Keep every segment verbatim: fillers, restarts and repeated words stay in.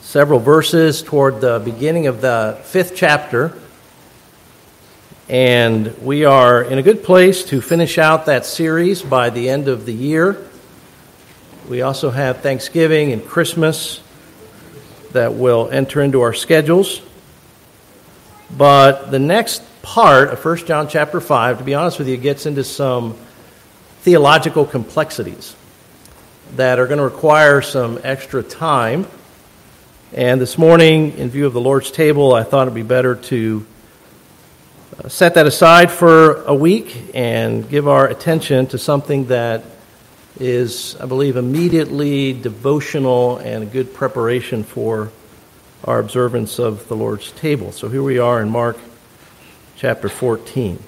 several verses toward the beginning of the fifth chapter. And we are in a good place to finish out that series by the end of the year. We also have Thanksgiving and Christmas that will enter into our schedules. But the next part of First John chapter five, to be honest with you, gets into some theological complexities that are going to require some extra time. And this morning, in view of the Lord's table, I thought it would be better to set that aside for a week and give our attention to something that is, I believe, immediately devotional and a good preparation for our observance of the Lord's table. So here we are in Mark chapter fourteen.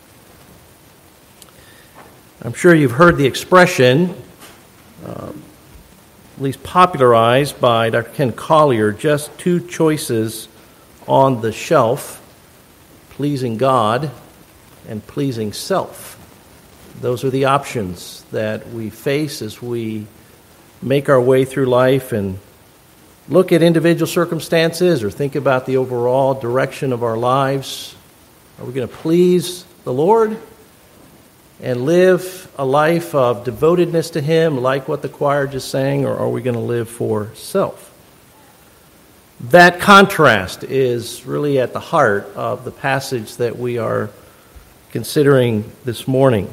I'm sure you've heard the expression, uh, at least popularized by Doctor Ken Collier, just two choices on the shelf: pleasing God and pleasing self. Those are the options that we face as we make our way through life and look at individual circumstances or think about the overall direction of our lives. Are we going to please the Lord and live a life of devotedness to Him, like what the choir just sang, or are we going to live for self? That contrast is really at the heart of the passage that we are considering this morning.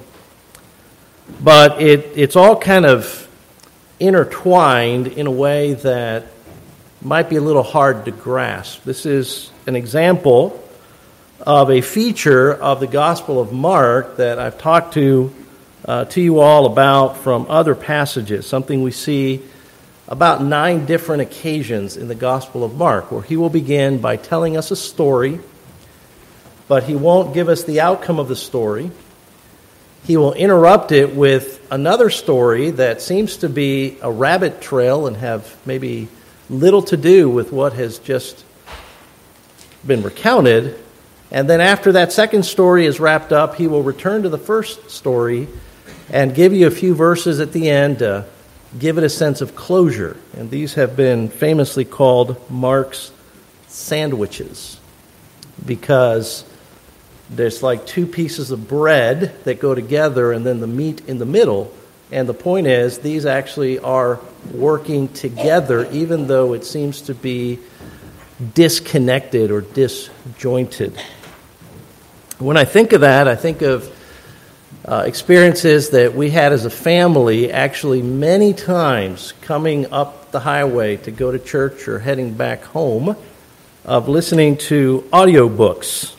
But it, it's all kind of intertwined in a way that might be a little hard to grasp. This is an example of a feature of the Gospel of Mark that I've talked to uh, to you all about from other passages, something we see about nine different occasions in the Gospel of Mark, where he will begin by telling us a story, but he won't give us the outcome of the story. He will interrupt it with another story that seems to be a rabbit trail and have maybe little to do with what has just been recounted. And then after that second story is wrapped up, he will return to the first story and give you a few verses at the end to give it a sense of closure. And these have been famously called Mark's sandwiches, because there's like two pieces of bread that go together and then the meat in the middle. And the point is, these actually are working together, even though it seems to be disconnected or disjointed. When I think of that, I think of uh, experiences that we had as a family, actually many times coming up the highway to go to church or heading back home, of listening to audiobooks.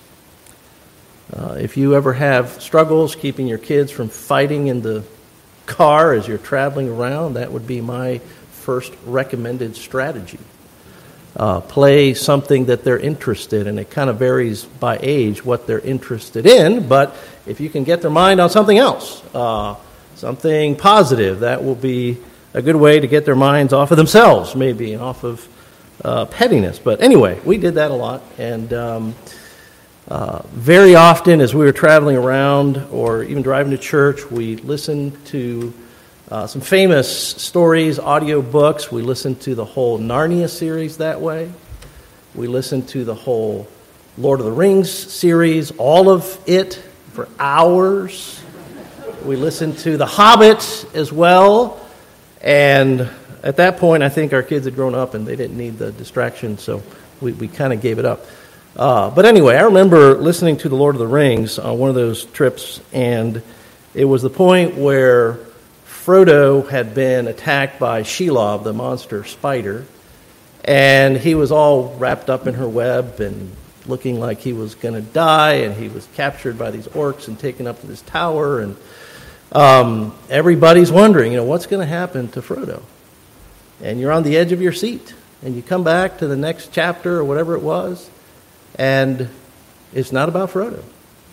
Uh, if you ever have struggles keeping your kids from fighting in the car as you're traveling around, that would be my first recommended strategy. Uh, play something that they're interested in. It kind of varies by age what they're interested in, but if you can get their mind on something else, uh, something positive, that will be a good way to get their minds off of themselves, maybe, and off of uh, pettiness. But anyway, we did that a lot, and um, uh, very often as we were traveling around or even driving to church, we listened to Uh, some famous stories, audio books. We listened to the whole Narnia series that way. We listened to the whole Lord of the Rings series, all of it for hours. We listened to The Hobbit as well. And at that point, I think our kids had grown up and they didn't need the distraction, so we, we kind of gave it up. Uh, but anyway, I remember listening to the Lord of the Rings on one of those trips, and it was the point where Frodo had been attacked by Shelob, the monster spider, and he was all wrapped up in her web and looking like he was going to die, and he was captured by these orcs and taken up to this tower, and um, everybody's wondering, you know, what's going to happen to Frodo? And you're on the edge of your seat, and you come back to the next chapter or whatever it was, and it's not about Frodo.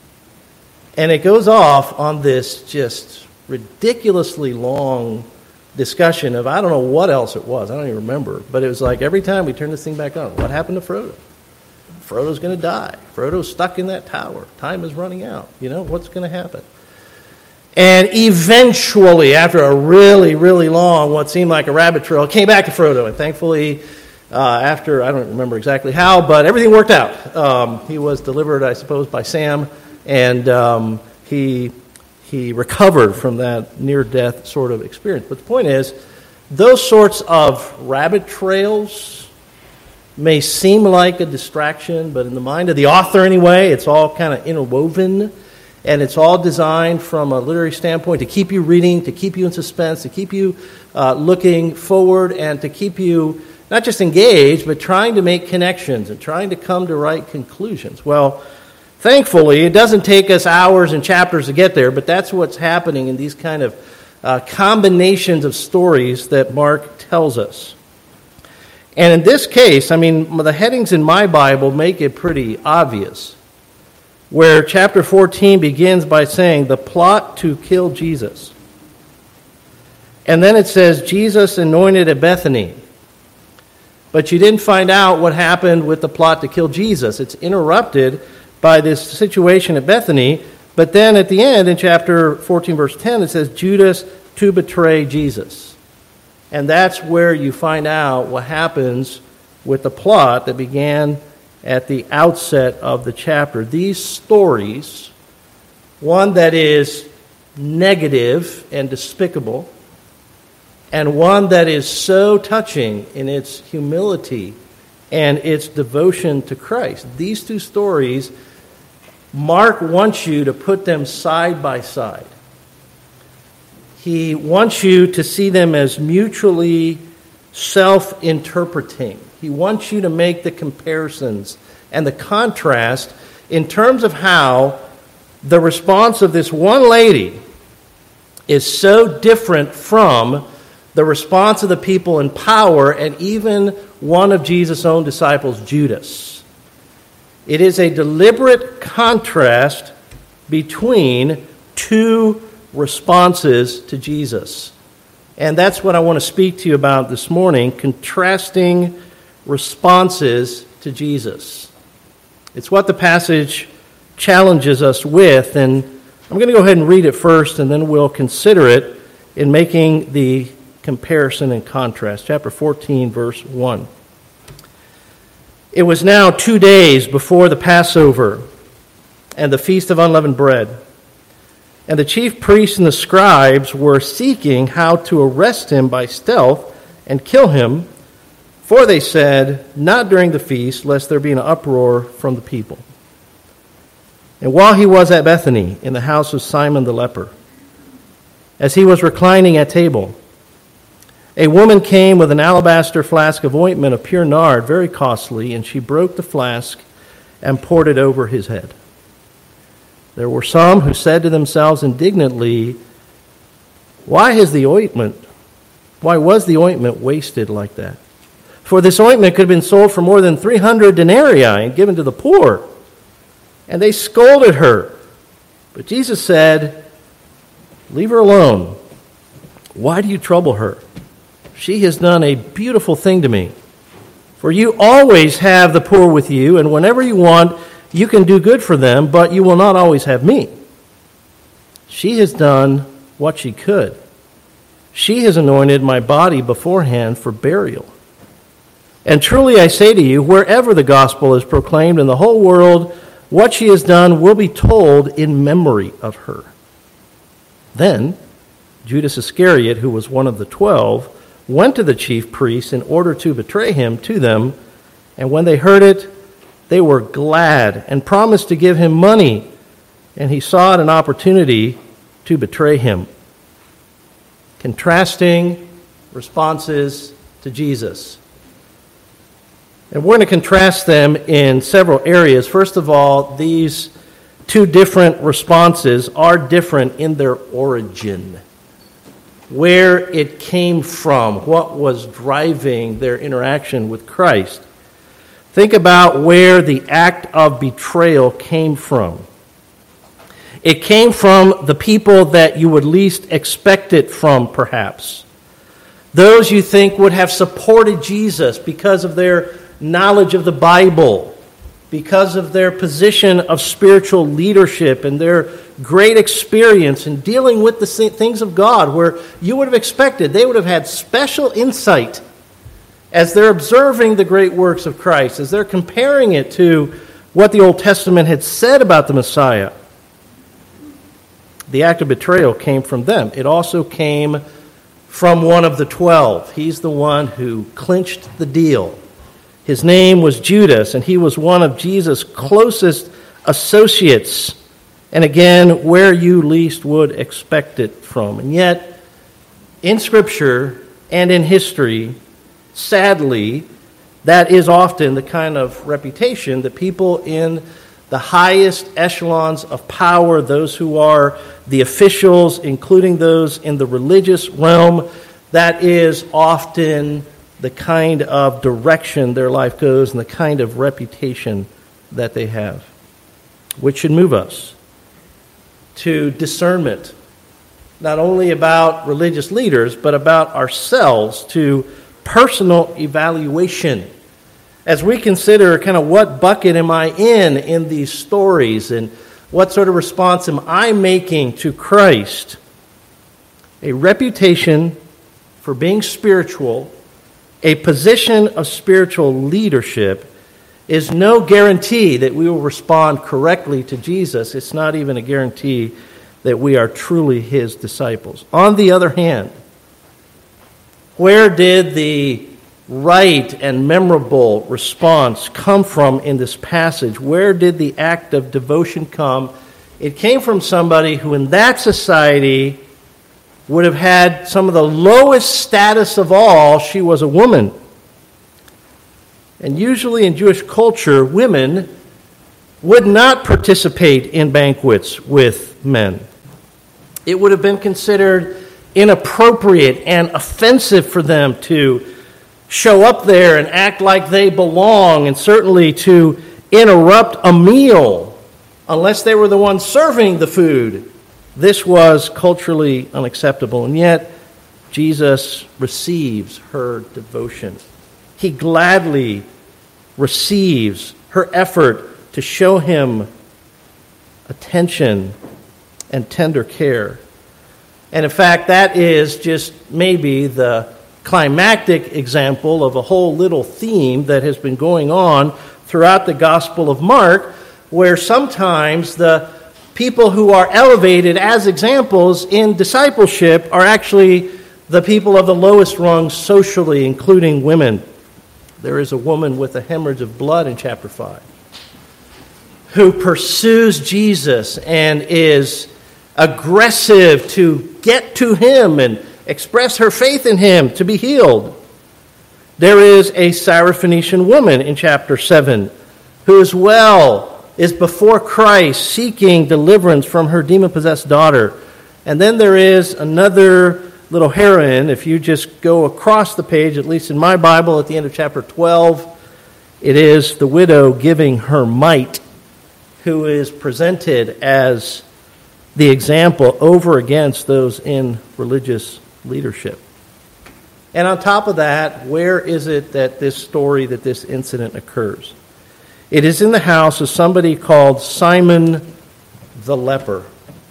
And it goes off on this just ridiculously long discussion of, I don't know what else it was. I don't even remember. But it was like every time we turn this thing back on, what happened to Frodo? Frodo's going to die. Frodo's stuck in that tower. Time is running out. You know, what's going to happen? And eventually, after a really, really long, what seemed like a rabbit trail, it came back to Frodo. And thankfully, uh, after, I don't remember exactly how, but everything worked out. Um, he was delivered, I suppose, by Sam, and um, he he recovered from that near-death sort of experience. But the point is, those sorts of rabbit trails may seem like a distraction, but in the mind of the author anyway, it's all kind of interwoven, and it's all designed from a literary standpoint to keep you reading, to keep you in suspense, to keep you uh, looking forward, and to keep you not just engaged, but trying to make connections and trying to come to right conclusions. Well, thankfully, it doesn't take us hours and chapters to get there, but that's what's happening in these kind of uh, combinations of stories that Mark tells us. And in this case, I mean, the headings in my Bible make it pretty obvious, where chapter fourteen begins by saying, the plot to kill Jesus. And then it says, Jesus anointed at Bethany. But you didn't find out what happened with the plot to kill Jesus. It's interrupted by this situation at Bethany. But then at the end, in chapter fourteen, verse ten, it says, Judas to betray Jesus. And that's where you find out what happens with the plot that began at the outset of the chapter. These stories, one that is negative and despicable, and one that is so touching in its humility and its devotion to Christ. These two stories, Mark wants you to put them side by side. He wants you to see them as mutually self-interpreting. He wants you to make the comparisons and the contrast in terms of how the response of this one lady is so different from the response of the people in power and even one of Jesus' own disciples, Judas. It is a deliberate contrast between two responses to Jesus. And that's what I want to speak to you about this morning, contrasting responses to Jesus. It's what the passage challenges us with, and I'm going to go ahead and read it first, and then we'll consider it in making the comparison and contrast. Chapter fourteen, verse one. It was now two days before the Passover and the Feast of Unleavened Bread. And the chief priests and the scribes were seeking how to arrest him by stealth and kill him, for they said, not during the feast, lest there be an uproar from the people. And while he was at Bethany, in the house of Simon the leper, as he was reclining at table, a woman came with an alabaster flask of ointment of pure nard, very costly, and she broke the flask and poured it over his head. There were some who said to themselves indignantly, why has the ointment, why was the ointment wasted like that? For this ointment could have been sold for more than three hundred denarii and given to the poor. And they scolded her. But Jesus said, leave her alone. Why do you trouble her? She has done a beautiful thing to me. For you always have the poor with you, and whenever you want, you can do good for them, but you will not always have me. She has done what she could. She has anointed my body beforehand for burial. And truly I say to you, wherever the gospel is proclaimed in the whole world, what she has done will be told in memory of her. Then Judas Iscariot, who was one of the twelve, went to the chief priests in order to betray him to them, and when they heard it, they were glad and promised to give him money, and he sought an opportunity to betray him. Contrasting responses to Jesus. And we're going to contrast them in several areas. First of all, these two different responses are different in their origin. Where it came from, what was driving their interaction with Christ. Think about where the act of betrayal came from. It came from the people that you would least expect it from, perhaps. Those you think would have supported Jesus because of their knowledge of the Bible, because of their position of spiritual leadership and their great experience in dealing with the things of God, where you would have expected they would have had special insight as they're observing the great works of Christ, as they're comparing it to what the Old Testament had said about the Messiah, the act of betrayal came from them. It also came from one of the twelve. He's the one who clinched the deal. His name was Judas, and he was one of Jesus' closest associates. And again, where you least would expect it from. And yet, in Scripture and in history, sadly, that is often the kind of reputation that people in the highest echelons of power, those who are the officials, including those in the religious realm, that is often the kind of direction their life goes and the kind of reputation that they have, which should move us to discernment, not only about religious leaders, but about ourselves, to personal evaluation. As we consider kind of what bucket am I in in these stories and what sort of response am I making to Christ, a reputation for being spiritual, a position of spiritual leadership, is no guarantee that we will respond correctly to Jesus. It's not even a guarantee that we are truly his disciples. On the other hand, where did the right and memorable response come from in this passage? Where did the act of devotion come? It came from somebody who in that society would have had some of the lowest status of all. She was a woman. And usually in Jewish culture, women would not participate in banquets with men. It would have been considered inappropriate and offensive for them to show up there and act like they belong, and certainly to interrupt a meal unless they were the ones serving the food. This was culturally unacceptable, and yet Jesus receives her devotion. He gladly receives her effort to show him attention and tender care. And in fact, that is just maybe the climactic example of a whole little theme that has been going on throughout the Gospel of Mark, where sometimes the people who are elevated as examples in discipleship are actually the people of the lowest rung socially, including women. There is a woman with a hemorrhage of blood in chapter five who pursues Jesus and is aggressive to get to him and express her faith in him to be healed. There is a Syrophoenician woman in chapter seven who as well is before Christ seeking deliverance from her demon-possessed daughter. And then there is another little heroine. If you just go across the page, at least in my Bible, at the end of chapter twelve, it is the widow giving her mite, who is presented as the example over against those in religious leadership. And on top of that, where is it that this story, that this incident occurs? It is in the house of somebody called Simon the leper.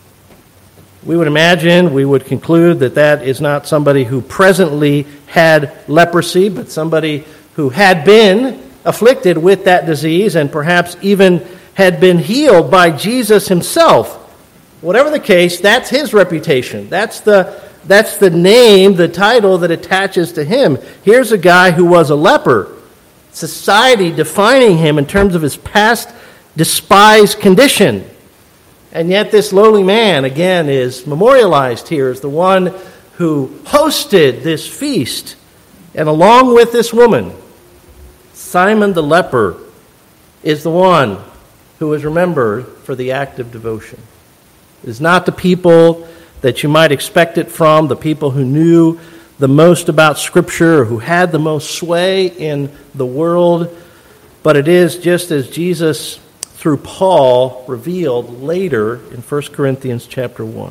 We would imagine, we would conclude that that is not somebody who presently had leprosy, but somebody who had been afflicted with that disease and perhaps even had been healed by Jesus himself. Whatever the case, that's his reputation. That's the, that's the name, the title that attaches to him. Here's a guy who was a leper. Society defining him in terms of his past despised condition. And yet this lowly man, again, is memorialized here as the one who hosted this feast. And along with this woman, Simon the leper is the one who is remembered for the act of devotion. It is not the people that you might expect it from, the people who knew the most about Scripture, or who had the most sway in the world, but it is just as Jesus, through Paul, revealed later in First Corinthians chapter one,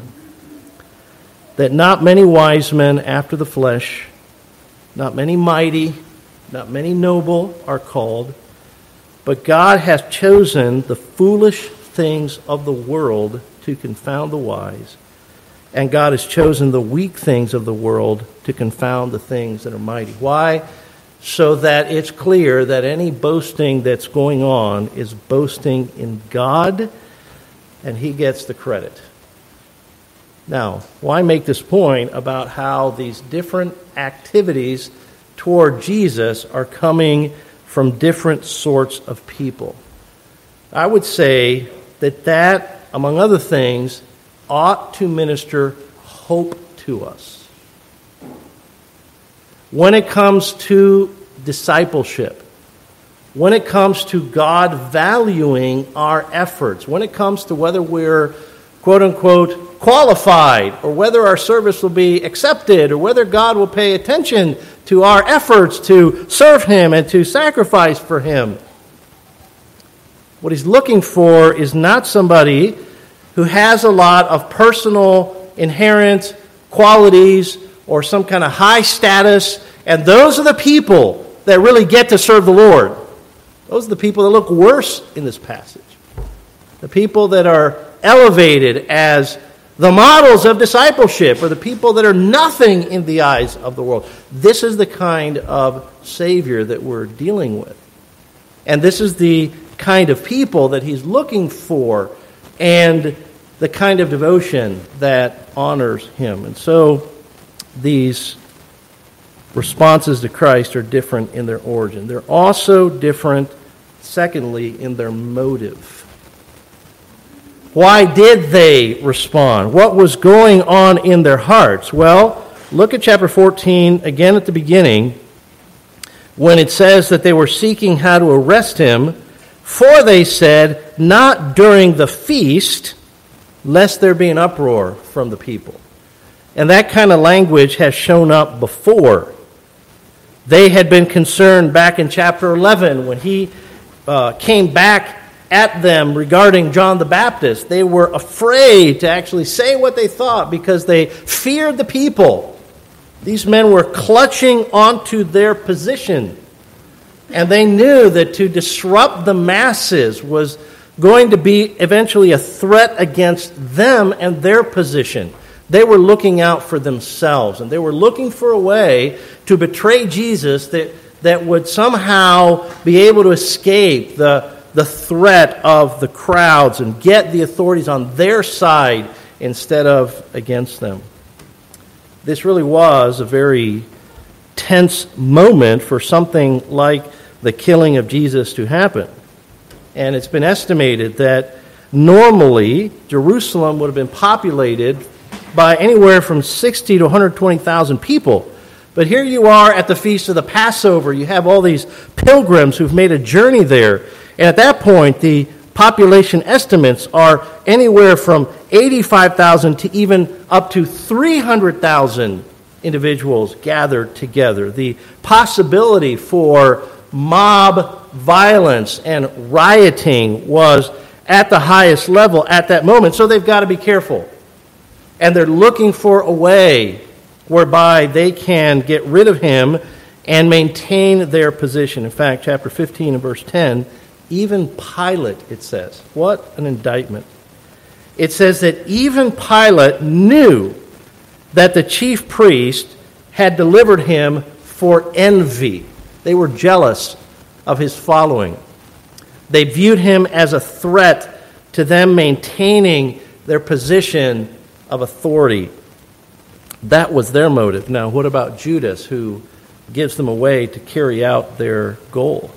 that not many wise men after the flesh, not many mighty, not many noble are called, but God hath chosen the foolish things of the world to confound the wise, and God has chosen the weak things of the world to confound the things that are mighty. Why? so that it's clear that any boasting that's going on is boasting in God, and he gets the credit. Now, why make this point about how these different activities toward Jesus are coming from different sorts of people? I would say that that, among other things, ought to minister hope to us. When it comes to discipleship, when it comes to God valuing our efforts, when it comes to whether we're, quote unquote, qualified, or whether our service will be accepted, or whether God will pay attention to our efforts to serve him and to sacrifice for him, what he's looking for is not somebody who has a lot of personal, inherent qualities or some kind of high status, and those are the people that really get to serve the Lord. Those are the people that look worse in this passage. The people that are elevated as the models of discipleship, or the people that are nothing in the eyes of the world. This is the kind of Savior that we're dealing with. And this is the kind of people that he's looking for, and the kind of devotion that honors him. And so these responses to Christ are different in their origin. They're also different, secondly, in their motive. Why did they respond? What was going on in their hearts? Well, look at chapter fourteen again at the beginning, when it says that they were seeking how to arrest him, for they said, not during the feast, lest there be an uproar from the people. And that kind of language has shown up before. They had been concerned back in chapter eleven when he uh, came back at them regarding John the Baptist. They were afraid to actually say what they thought because they feared the people. These men were clutching onto their position, and they knew that to disrupt the masses was going to be eventually a threat against them and their position. They were looking out for themselves, and they were looking for a way to betray Jesus that, that would somehow be able to escape the, the threat of the crowds and get the authorities on their side instead of against them. This really was a very tense moment for something like the killing of Jesus to happen. And it's been estimated that normally Jerusalem would have been populated by anywhere from sixty to one hundred twenty thousand people. But here you are at the Feast of the Passover. You have all these pilgrims who've made a journey there. And at that point, the population estimates are anywhere from eighty-five thousand to even up to three hundred thousand individuals gathered together. The possibility for mob violence and rioting was at the highest level at that moment. So they've got to be careful. And they're looking for a way whereby they can get rid of him and maintain their position. In fact, chapter fifteen and verse ten, even Pilate, it says. What an indictment. It says that even Pilate knew that the chief priest had delivered him for envy. They were jealous of his following. They viewed him as a threat to them maintaining their position of authority. That was their motive. Now, what about Judas, who gives them a way to carry out their goal?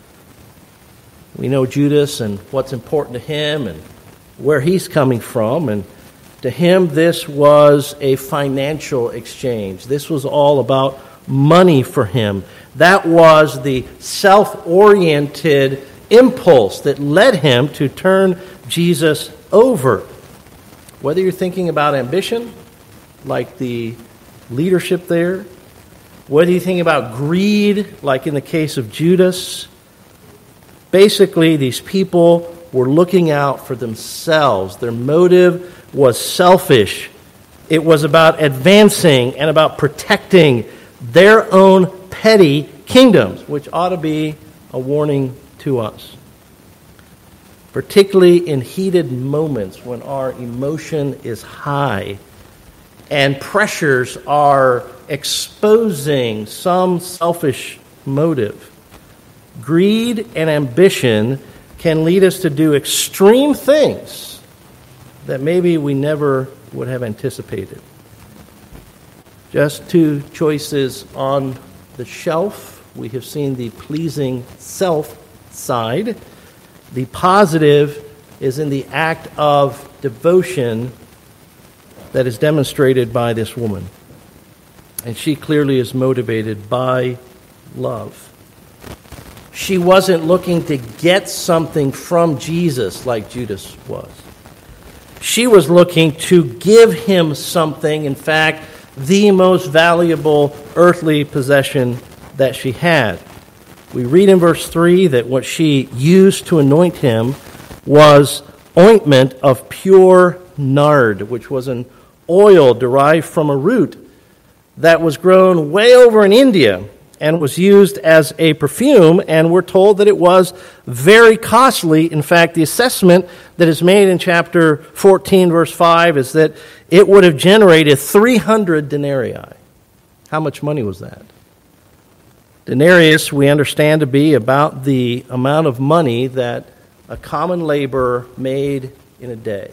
We know Judas and what's important to him and where he's coming from. And to him, this was a financial exchange. This was all about money for him. That was the self-oriented impulse that led him to turn Jesus over. Whether you're thinking about ambition, like the leadership there, whether you think about greed, like in the case of Judas, basically these people were looking out for themselves. Their motive was selfish. It was about advancing and about protecting their own petty kingdoms, which ought to be a warning to us. Particularly in heated moments when our emotion is high and pressures are exposing some selfish motive. Greed and ambition can lead us to do extreme things that maybe we never would have anticipated. Just two choices on the shelf. We have seen the pleasing self side. The positive is in the act of devotion that is demonstrated by this woman. And she clearly is motivated by love. She wasn't looking to get something from Jesus like Judas was. She was looking to give him something, in fact, the most valuable earthly possession that she had. We read in verse three that what she used to anoint him was ointment of pure nard, which was an oil derived from a root that was grown way over in India and was used as a perfume, and we're told that it was very costly. In fact, the assessment that is made in chapter fourteen, verse five, is that it would have generated three hundred denarii. How much money was that? Denarius, we understand to be about the amount of money that a common laborer made in a day.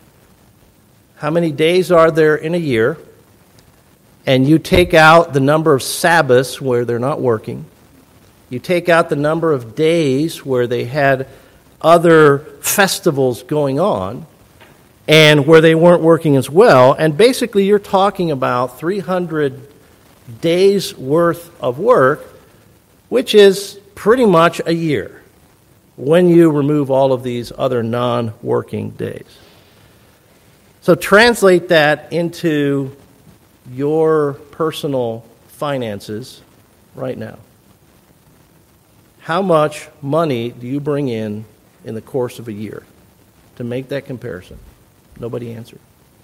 How many days are there in a year? And you take out the number of Sabbaths where they're not working. You take out the number of days where they had other festivals going on and where they weren't working as well. And basically you're talking about three hundred days worth of work, which is pretty much a year when you remove all of these other non-working days. So translate that into your personal finances right now. How much money do you bring in in the course of a year? To make that comparison. Nobody answered.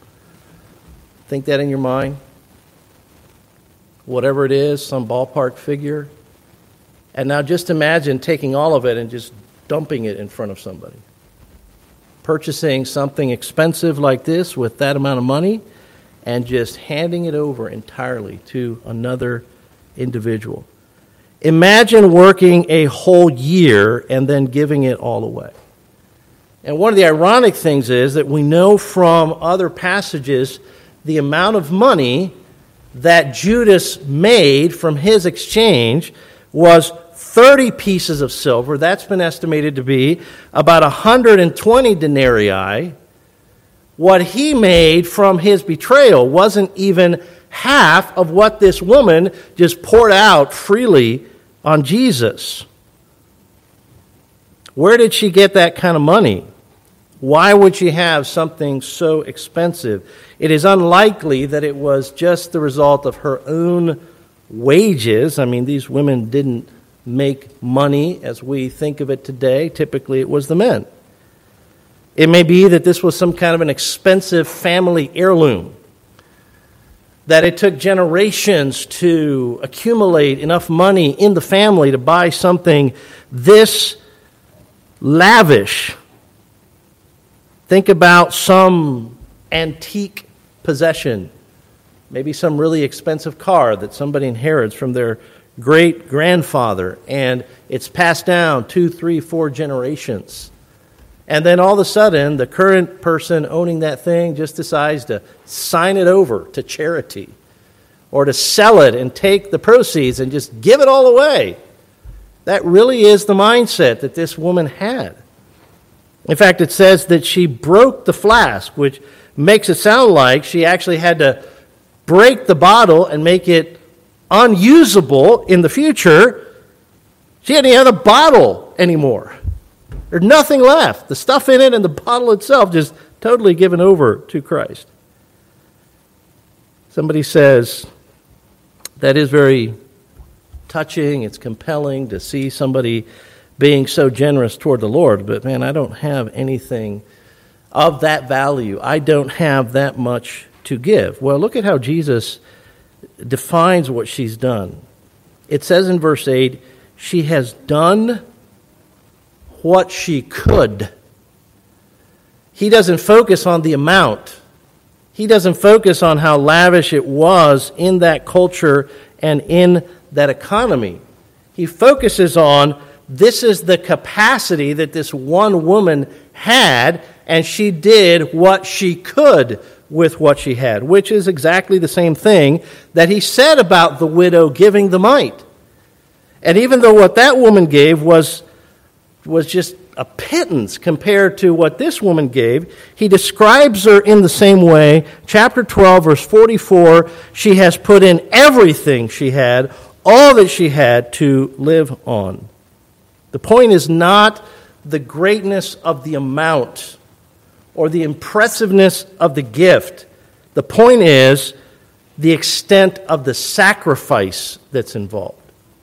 Think that in your mind. Whatever it is, some ballpark figure. And now just imagine taking all of it and just dumping it in front of somebody. Purchasing something expensive like this with that amount of money and just handing it over entirely to another individual. Imagine working a whole year and then giving it all away. And one of the ironic things is that we know from other passages the amount of money that Judas made from his exchange was thirty pieces of silver. That's been estimated to be about one hundred twenty denarii. What he made from his betrayal wasn't even half of what this woman just poured out freely on Jesus. Where did she get that kind of money? Why would she have something so expensive? It is unlikely that it was just the result of her own wages. I mean, these women didn't make money as we think of it today. Typically, it was the men. It may be that this was some kind of an expensive family heirloom, that it took generations to accumulate enough money in the family to buy something this lavish. Think about some antique possession, maybe some really expensive car that somebody inherits from their great-grandfather, and it's passed down two, three, four generations. And then all of a sudden, the current person owning that thing just decides to sign it over to charity or to sell it and take the proceeds and just give it all away. That really is the mindset that this woman had. In fact, it says that she broke the flask, which makes it sound like she actually had to break the bottle and make it unusable in the future. She didn't have the bottle anymore. There's nothing left. The stuff in it and the bottle itself just totally given over to Christ. Somebody says, that is very touching. It's compelling to see somebody being so generous toward the Lord. But man, I don't have anything of that value. I don't have that much to give. Well, look at how Jesus defines what she's done. It says in verse eight, she has done what she could. He doesn't focus on the amount. He doesn't focus on how lavish it was in that culture and in that economy. He focuses on this is the capacity that this one woman had, and she did what she could with what she had, which is exactly the same thing that he said about the widow giving the mite. And even though what that woman gave was, was just a pittance compared to what this woman gave, he describes her in the same way. Chapter twelve, verse forty-four, she has put in everything she had, all that she had to live on. The point is not the greatness of the amount or the impressiveness of the gift. The point is the extent of the sacrifice that's involved.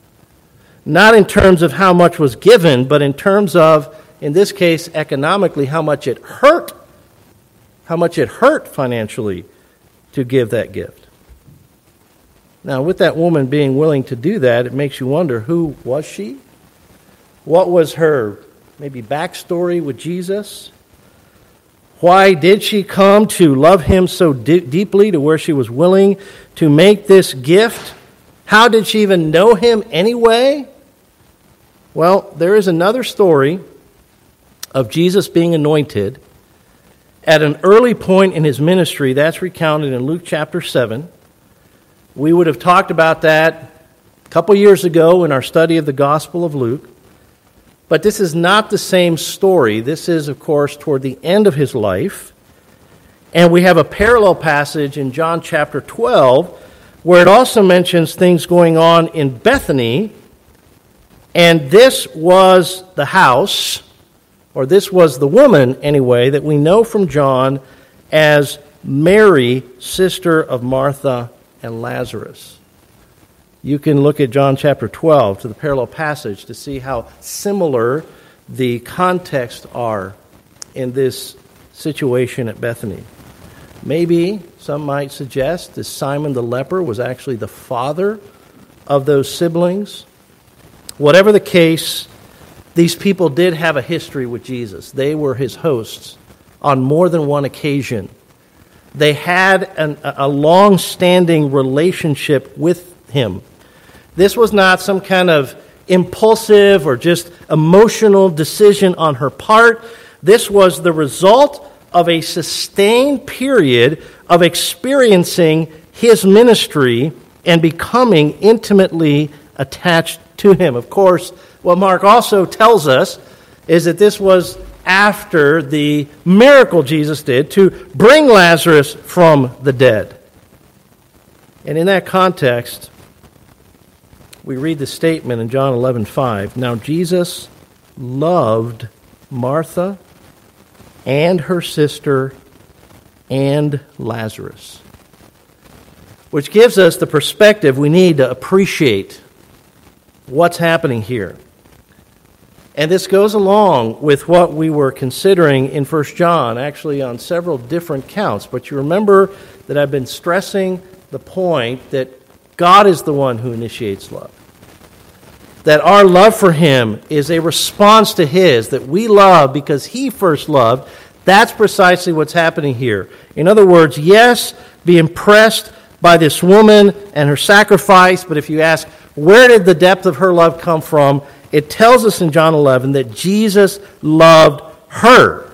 Not in terms of how much was given, but in terms of, in this case, economically, how much it hurt, how much it hurt financially to give that gift. Now, with that woman being willing to do that, it makes you wonder, who was she? What was her maybe backstory with Jesus? Why did she come to love him so di- deeply to where she was willing to make this gift? How did she even know him anyway? Well, there is another story of Jesus being anointed at an early point in his ministry. That's recounted in Luke chapter seven. We would have talked about that a couple years ago in our study of the Gospel of Luke. But this is not the same story. This is, of course, toward the end of his life. And we have a parallel passage in John chapter twelve where it also mentions things going on in Bethany. And this was the house, or this was the woman, anyway, that we know from John as Mary, sister of Martha and Lazarus. You can look at John chapter twelve to the parallel passage to see how similar the contexts are in this situation at Bethany. Maybe some might suggest that Simon the leper was actually the father of those siblings. Whatever the case, these people did have a history with Jesus. They were his hosts on more than one occasion. They had an, a long-standing relationship with him. This was not some kind of impulsive or just emotional decision on her part. This was the result of a sustained period of experiencing his ministry and becoming intimately attached to him. Of course, what Mark also tells us is that this was after the miracle Jesus did to bring Lazarus from the dead. And in that context, we read the statement in John eleven five. Now Jesus loved Martha and her sister and Lazarus, which gives us the perspective we need to appreciate what's happening here. And this goes along with what we were considering in First John, actually on several different counts. But you remember that I've been stressing the point that God is the one who initiates love. That our love for him is a response to his, that we love because he first loved. That's precisely what's happening here. In other words, yes, be impressed by this woman and her sacrifice, but if you ask, where did the depth of her love come from? It tells us in John eleven that Jesus loved her.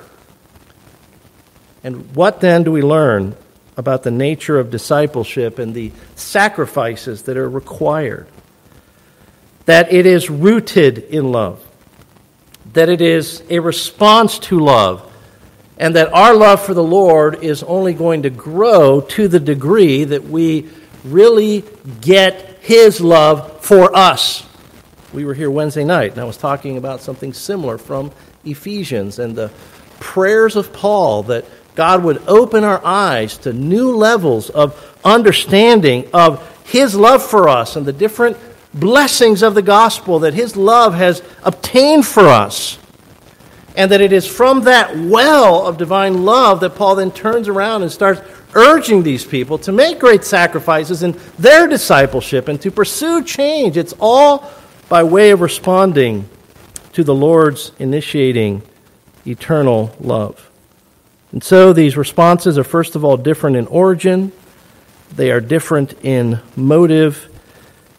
And what then do we learn about the nature of discipleship and the sacrifices that are required? That it is rooted in love. That it is a response to love. And that our love for the Lord is only going to grow to the degree that we really get his love for us. We were here Wednesday night, and I was talking about something similar from Ephesians and the prayers of Paul that God would open our eyes to new levels of understanding of his love for us and the different blessings of the gospel that his love has obtained for us. And that it is from that well of divine love that Paul then turns around and starts urging these people to make great sacrifices in their discipleship and to pursue change. It's all by way of responding to the Lord's initiating eternal love. And so these responses are first of all different in origin. They are different in motive.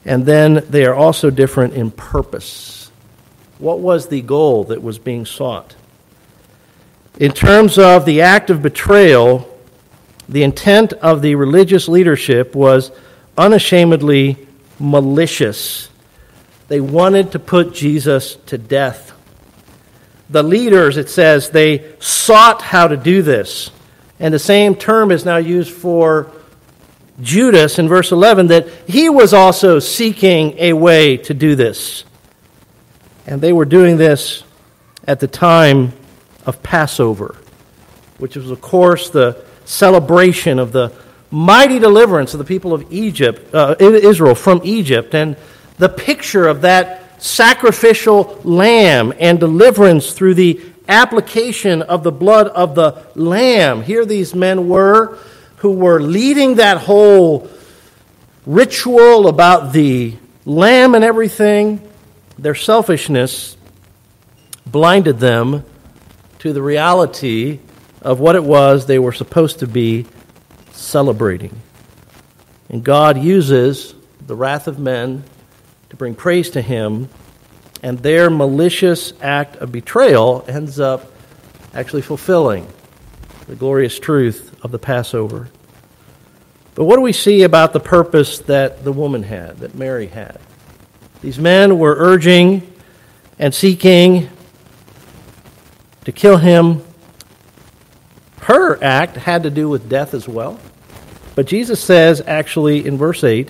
And then they are also different in purpose. What was the goal that was being sought? In terms of the act of betrayal, the intent of the religious leadership was unashamedly malicious. They wanted to put Jesus to death. The leaders, it says, they sought how to do this. And the same term is now used for Judas in verse eleven, that he was also seeking a way to do this. And they were doing this at the time of Passover, which was, of course, the celebration of the mighty deliverance of the people of Egypt, uh, Israel from Egypt, and the picture of that sacrificial lamb and deliverance through the application of the blood of the lamb. Here these men were who were leading that whole ritual about the lamb and everything. Their selfishness blinded them to the reality of what it was they were supposed to be celebrating. And God uses the wrath of men to bring praise to Him, and their malicious act of betrayal ends up actually fulfilling the glorious truth of the Passover. But what do we see about the purpose that the woman had, that Mary had? These men were urging and seeking to kill him. Her act had to do with death as well. But Jesus says, actually, in verse eight,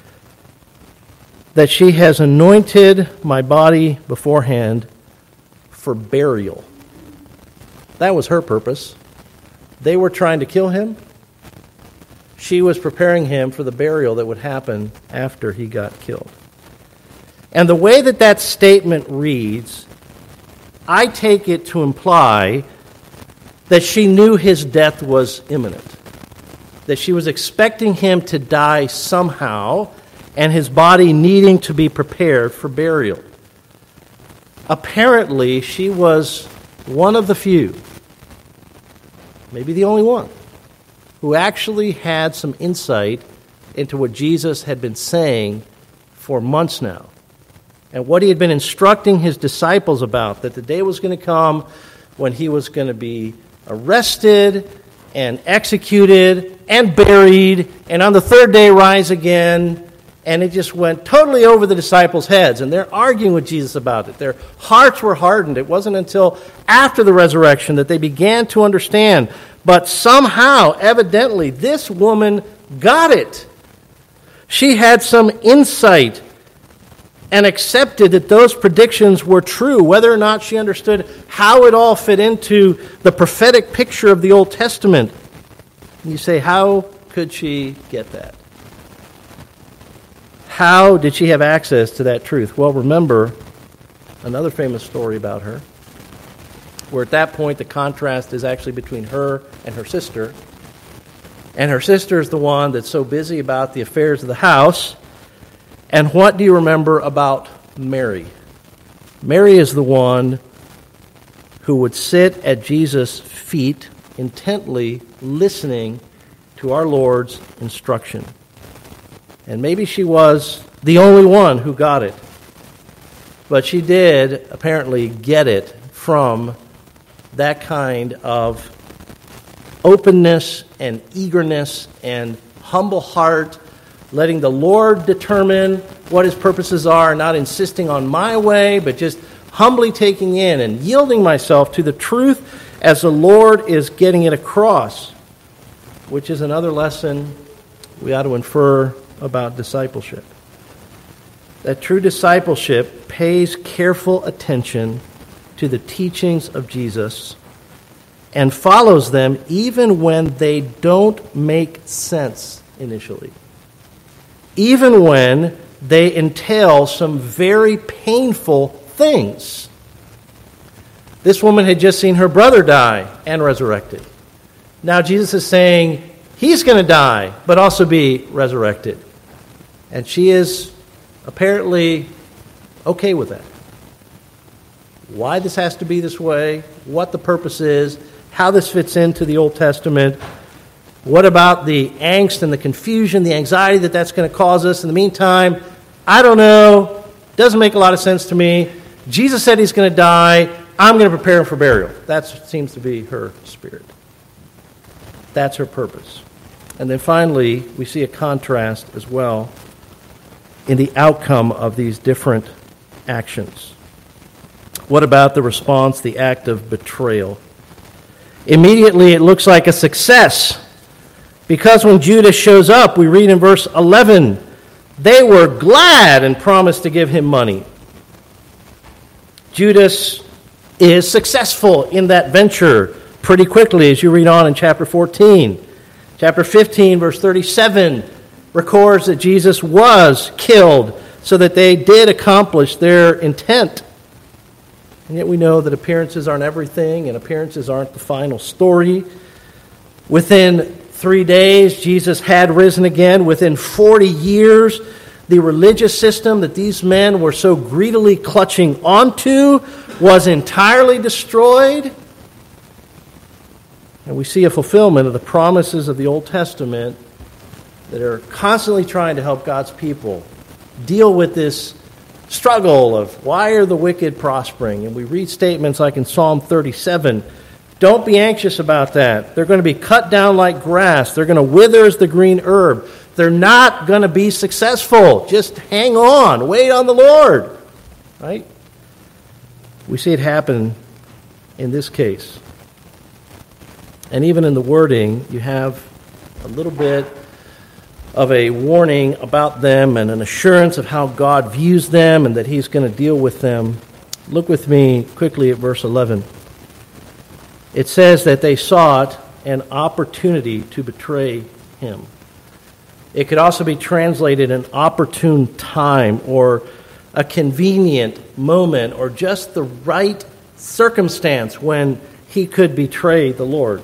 that she has anointed my body beforehand for burial. That was her purpose. They were trying to kill him. She was preparing him for the burial that would happen after he got killed. And the way that that statement reads, I take it to imply that she knew his death was imminent, that she was expecting him to die somehow, and his body needing to be prepared for burial. Apparently, she was one of the few, maybe the only one, who actually had some insight into what Jesus had been saying for months now, and what he had been instructing his disciples about, that the day was going to come when he was going to be arrested and executed and buried, and on the third day rise again. And it just went totally over the disciples' heads, and they're arguing with Jesus about it. Their hearts were hardened. It wasn't until after the resurrection that they began to understand. But somehow, evidently, this woman got it. She had some insight and accepted that those predictions were true, whether or not she understood how it all fit into the prophetic picture of the Old Testament. And you say, how could she get that? How did she have access to that truth? Well, remember another famous story about her, where at that point the contrast is actually between her and her sister. And her sister is the one that's so busy about the affairs of the house. And what do you remember about Mary? Mary is the one who would sit at Jesus' feet, intently listening to our Lord's instruction. And maybe she was the only one who got it. But she did apparently get it from that kind of openness and eagerness and humble heart, letting the Lord determine what His purposes are, not insisting on my way, but just humbly taking in and yielding myself to the truth as the Lord is getting it across, which is another lesson we ought to infer about discipleship. That true discipleship pays careful attention to the teachings of Jesus and follows them even when they don't make sense initially. Even when they entail some very painful things. This woman had just seen her brother die and resurrected. Now Jesus is saying he's going to die, but also be resurrected. And she is apparently okay with that. Why this has to be this way, what the purpose is, how this fits into the Old Testament, what about the angst and the confusion, the anxiety that that's going to cause us. In the meantime, I don't know. Doesn't make a lot of sense to me. Jesus said he's going to die. I'm going to prepare him for burial. That seems to be her spirit. That's her purpose. And then finally, we see a contrast as well in the outcome of these different actions. What about the response, the act of betrayal? Immediately, it looks like a success. Because when Judas shows up, we read in verse eleven, they were glad and promised to give him money. Judas is successful in that venture pretty quickly as you read on in chapter fourteen. Chapter fifteen, verse thirty-seven, records that Jesus was killed so that they did accomplish their intent. And yet we know that appearances aren't everything, and appearances aren't the final story. Within three days, Jesus had risen again. Within forty years, the religious system that these men were so greedily clutching onto was entirely destroyed. And we see a fulfillment of the promises of the Old Testament that are constantly trying to help God's people deal with this struggle of why are the wicked prospering? And we read statements like in Psalm thirty-seven, don't be anxious about that. They're going to be cut down like grass. They're going to wither as the green herb. They're not going to be successful. Just hang on. Wait on the Lord. Right? We see it happen in this case. And even in the wording, you have a little bit of a warning about them and an assurance of how God views them and that he's going to deal with them. Look with me quickly at verse eleven. It says that they sought an opportunity to betray him. It could also be translated an opportune time or a convenient moment or just the right circumstance when he could betray the Lord.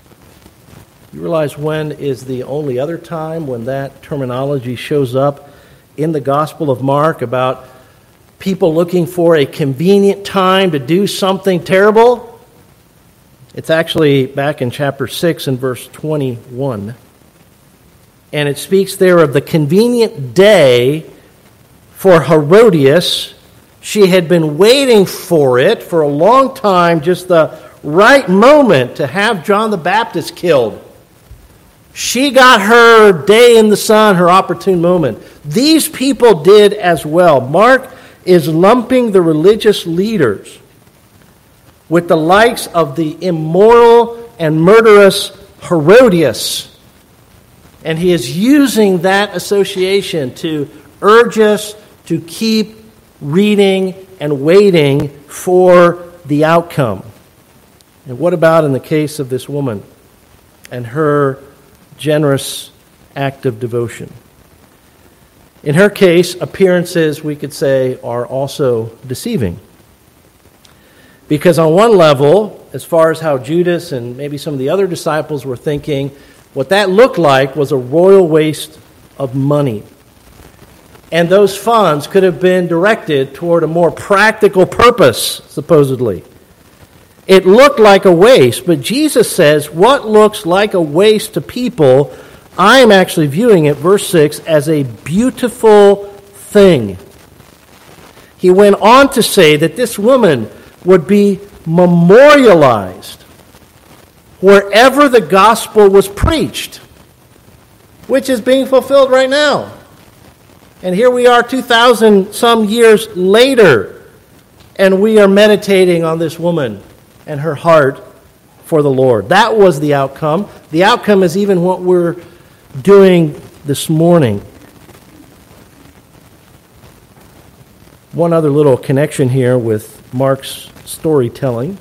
You realize when is the only other time when that terminology shows up in the Gospel of Mark about people looking for a convenient time to do something terrible? It's actually back in chapter six and verse twenty-one. And it speaks there of the convenient day for Herodias. She had been waiting for it for a long time, just the right moment to have John the Baptist killed. She got her day in the sun, her opportune moment. These people did as well. Mark is lumping the religious leaders with the likes of the immoral and murderous Herodias. And he is using that association to urge us to keep reading and waiting for the outcome. And what about in the case of this woman and her generous act of devotion? In her case, appearances, we could say, are also deceiving. Because on one level, as far as how Judas and maybe some of the other disciples were thinking, what that looked like was a royal waste of money. And those funds could have been directed toward a more practical purpose, supposedly. It looked like a waste, but Jesus says what looks like a waste to people, I am actually viewing it, verse six, as a beautiful thing. He went on to say that this woman would be memorialized wherever the gospel was preached, which is being fulfilled right now. And here we are two thousand some years later, and we are meditating on this woman and her heart for the Lord. That was the outcome. The outcome is even what we're doing this morning. One other little connection here with Mark's storytelling.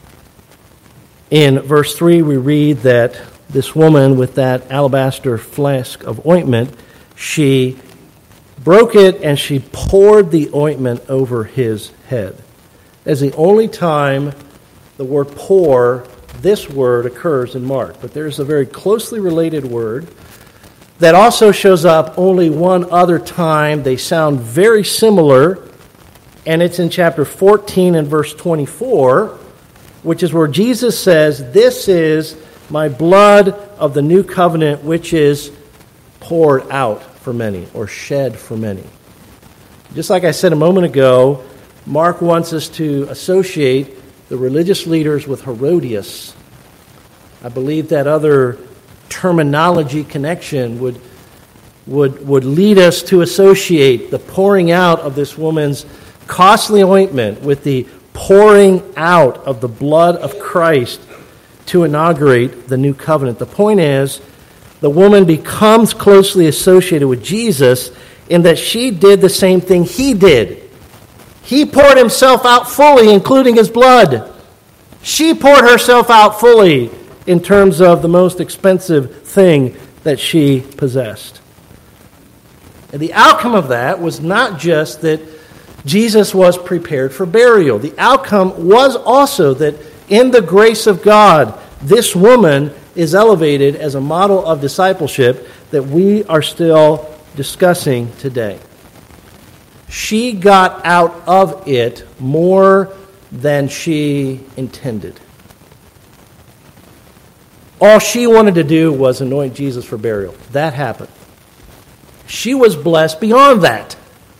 In verse three, we read that this woman with that alabaster flask of ointment, she broke it and she poured the ointment over his head. That's the only time the word pour, this word, occurs in Mark. But there's a very closely related word that also shows up only one other time. They sound very similar, and it's in chapter fourteen and verse twenty-four, which is where Jesus says, "This is my blood of the new covenant, which is poured out for many," or shed for many. Just like I said a moment ago, Mark wants us to associate the religious leaders with Herodias. I believe that other terminology connection would, would, would lead us to associate the pouring out of this woman's costly ointment with the pouring out of the blood of Christ to inaugurate the new covenant. The point is, the woman becomes closely associated with Jesus in that she did the same thing he did. He poured himself out fully, including his blood. She poured herself out fully in terms of the most expensive thing that she possessed. And the outcome of that was not just that Jesus was prepared for burial. The outcome was also that in the grace of God, this woman is elevated as a model of discipleship that we are still discussing today. She got out of it more than she intended. All she wanted to do was anoint Jesus for burial. That happened. She was blessed beyond that.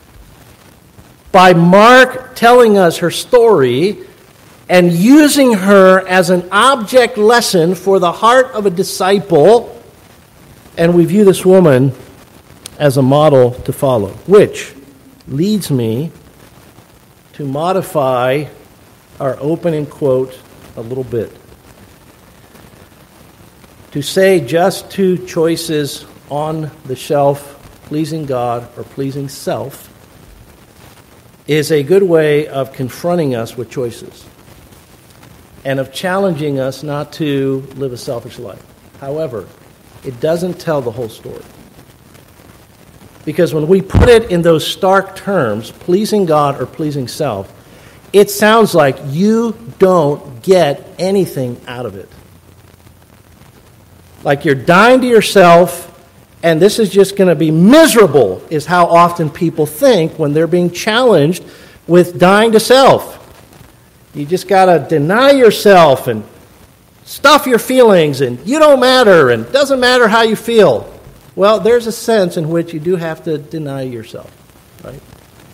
By Mark telling us her story and using her as an object lesson for the heart of a disciple, and we view this woman as a model to follow, which leads me to modify our opening quote a little bit. To say just two choices on the shelf, pleasing God or pleasing self, is a good way of confronting us with choices and of challenging us not to live a selfish life. However, it doesn't tell the whole story. Because when we put it in those stark terms, pleasing God or pleasing self, it sounds like you don't get anything out of it. Like you're dying to yourself, and this is just going to be miserable, is how often people think when they're being challenged with dying to self. You just got to deny yourself and stuff your feelings, and you don't matter, and it doesn't matter how you feel. Well, there's a sense in which you do have to deny yourself, right?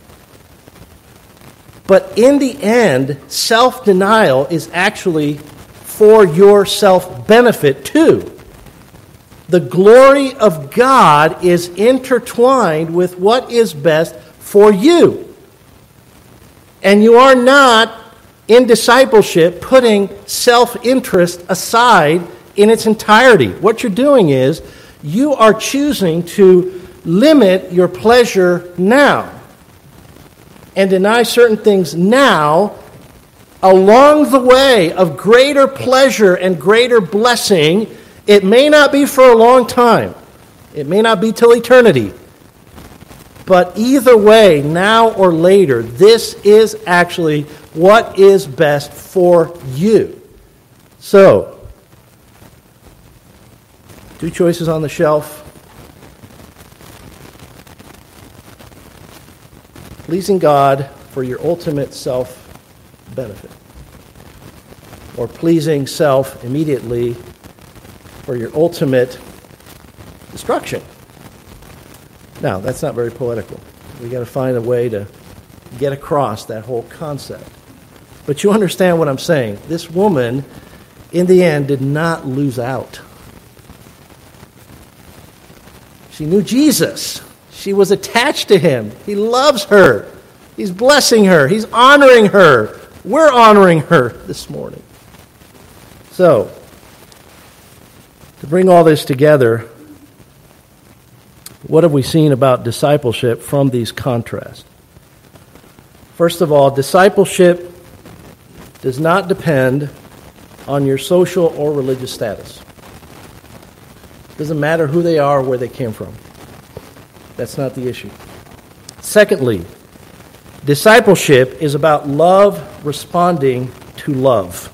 But in the end, self-denial is actually for your self-benefit too. The glory of God is intertwined with what is best for you. And you are not, in discipleship, putting self-interest aside in its entirety. What you're doing is, you are choosing to limit your pleasure now and deny certain things now along the way of greater pleasure and greater blessing. It may not be for a long time. It may not be till eternity. But either way, now or later, this is actually what is best for you. So, two choices on the shelf. Pleasing God for your ultimate self-benefit. Or pleasing self immediately for your ultimate destruction. Now, that's not very poetical. We've got to find a way to get across that whole concept. But you understand what I'm saying. This woman, in the end, did not lose out. She knew Jesus. She was attached to him. He loves her. He's blessing her. He's honoring her. We're honoring her this morning. So, to bring all this together, what have we seen about discipleship from these contrasts? First of all, discipleship does not depend on your social or religious status. It doesn't matter who they are or where they came from. That's not the issue. Secondly, discipleship is about love responding to love.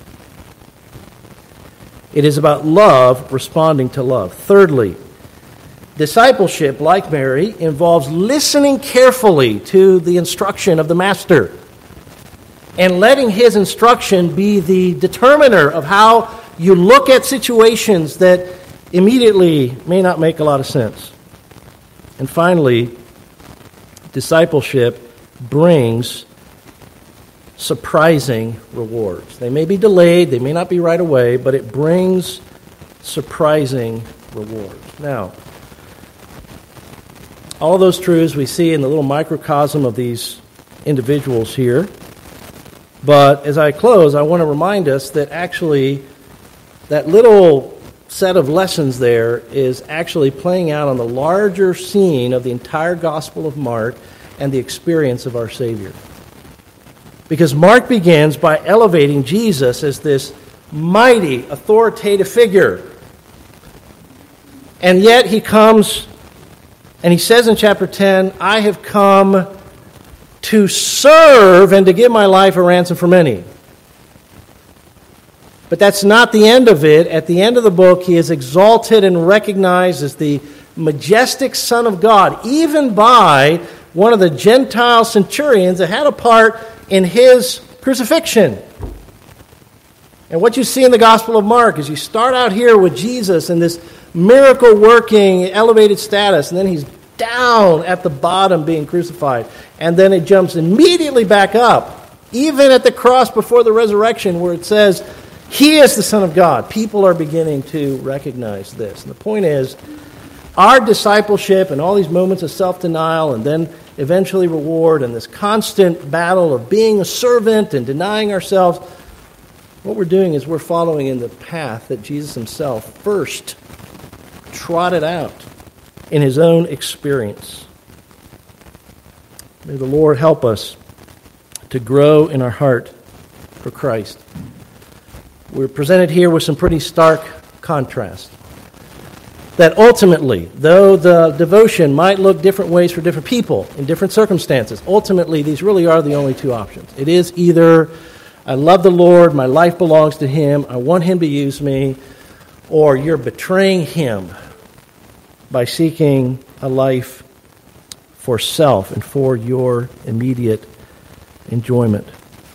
It is about love responding to love. Thirdly, discipleship, like Mary, involves listening carefully to the instruction of the Master and letting his instruction be the determiner of how you look at situations that immediately may not make a lot of sense. And finally, discipleship brings surprising rewards. They may be delayed, they may not be right away, but it brings surprising rewards. Now, all those truths we see in the little microcosm of these individuals here. But as I close, I want to remind us that actually that little set of lessons there is actually playing out on the larger scene of the entire Gospel of Mark and the experience of our Savior. Because Mark begins by elevating Jesus as this mighty, authoritative figure. And yet he comes, and he says in chapter ten, I have come to serve and to give my life a ransom for many. But that's not the end of it. At the end of the book, he is exalted and recognized as the majestic Son of God, even by one of the Gentile centurions that had a part in his crucifixion. And what you see in the Gospel of Mark is you start out here with Jesus in this miracle-working, elevated status, and then he's down at the bottom being crucified. And then it jumps immediately back up, even at the cross before the resurrection, where it says, he is the Son of God. People are beginning to recognize this. And the point is, our discipleship and all these moments of self-denial and then eventually reward and this constant battle of being a servant and denying ourselves, what we're doing is we're following in the path that Jesus himself first trotted out in his own experience. May the Lord help us to grow in our heart for Christ. We're presented here with some pretty stark contrast. That ultimately, though the devotion might look different ways for different people in different circumstances, ultimately these really are the only two options. It is either I love the Lord, my life belongs to him, I want him to use me, or you're betraying him by seeking a life for self and for your immediate enjoyment.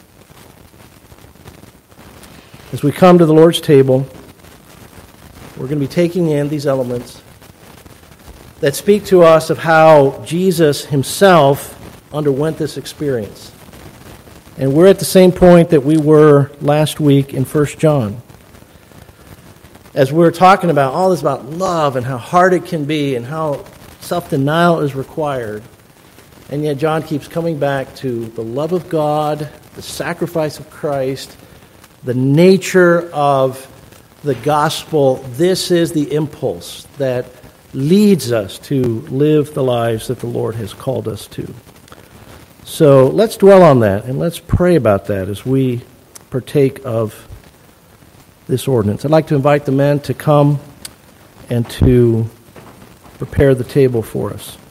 As we come to the Lord's table, we're going to be taking in these elements that speak to us of how Jesus himself underwent this experience. And we're at the same point that we were last week in First John. As we were talking about all this about love and how hard it can be and how self-denial is required, and yet John keeps coming back to the love of God, the sacrifice of Christ, the nature of the gospel. This is the impulse that leads us to live the lives that the Lord has called us to. So let's dwell on that and let's pray about that as we partake of this ordinance. I'd like to invite the men to come and to prepare the table for us.